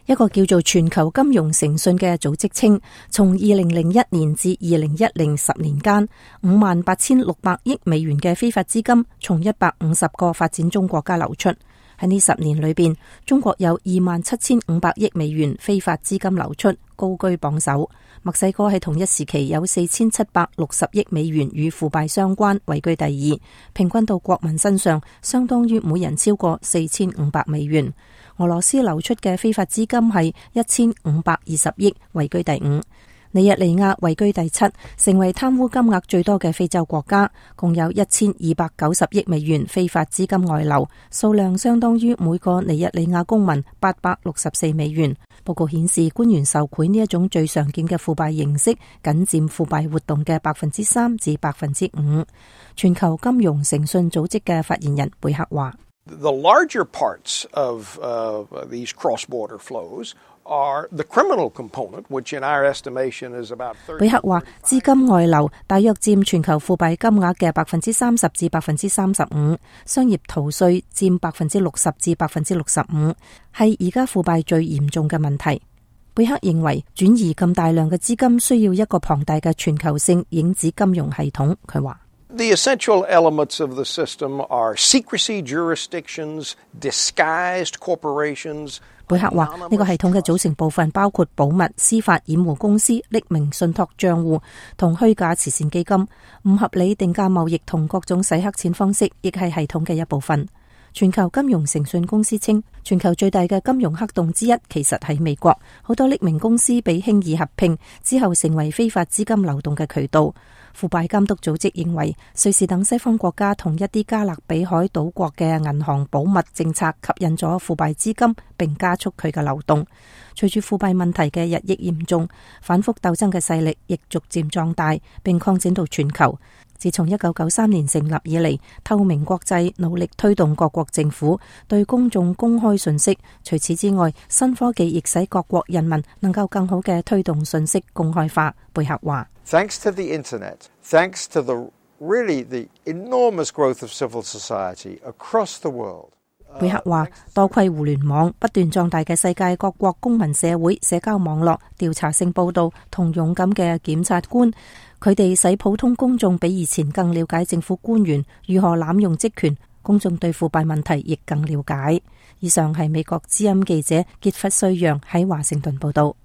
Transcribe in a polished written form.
一個叫做全球金融誠信嘅組織稱，從2001年至2010 10年間，58,600億美元嘅非法資金從150個發展中國家流出。喺呢10年裏邊，中國有27,500億美元非法資金流出，高居榜首。墨西哥喺同一時期有4,760億美元與腐敗相關，位居第二，平均到國民身上相當於每人超過4,500美元。俄羅斯流出嘅非法資金係1,520億，位居第五。尼日利亞位居第七，成為貪污金額最多嘅非洲國家，共有1,290億美元非法資金外流，數量相當於每個尼日利亞公民864美元。報告顯示，官員受賄呢一種最常見嘅腐敗形式，僅佔腐敗活動嘅3%至5%。全球金融誠信組織嘅發言人貝克話 ：The larger parts of these cross-border flows are the criminal component, which in our estimation is about 30%. 貝克話，資金外流大約佔全球腐敗金額嘅30%至35%，商業逃稅佔60%至65%，係而家腐敗最嚴重嘅問題。貝克認為，轉移咁大量嘅資金需要一個龐大嘅全球性影子金融系統。佢話 ：The essential elements of the system are secrecy jurisdictions, disguised corporations. 貝克話，呢個系統嘅組成部分包括保密、司法掩護公司、匿名信託賬戶同虛假慈善基金。唔合理定價貿易同各種洗黑錢方式亦係系統嘅一部分。全球金融誠信公司稱，全球最大嘅金融黑洞之一其實喺美國，好多匿名公司被輕易合併之後成為非法資金流動嘅渠道。腐敗監督組織認為，瑞士等西方國家同一啲加勒比海島國嘅銀行保密政策吸引咗腐敗資金，並加速佢嘅流動。隨住腐敗問題嘅日益嚴重，反覆鬥爭嘅勢力亦逐漸壯大，並擴展到全球。自從1993年成立以嚟，透明國際努力推動各國政府對公眾公開信息。除此之外，新科技亦使各國人民能夠更好嘅推動信息公開化。貝克話 ：Thanks to the internet, thanks to the enormous growth of civil society across the world. 貝克話：多虧互聯網不斷壯大嘅世界各國公民社會、社交網絡、調查性報導同勇敢嘅檢察官，佢哋使普通公眾比以前更了解政府官員如何濫用職權，公眾對腐敗問題亦更了解。以上係美國之音記者傑弗瑞揚喺華盛頓報導。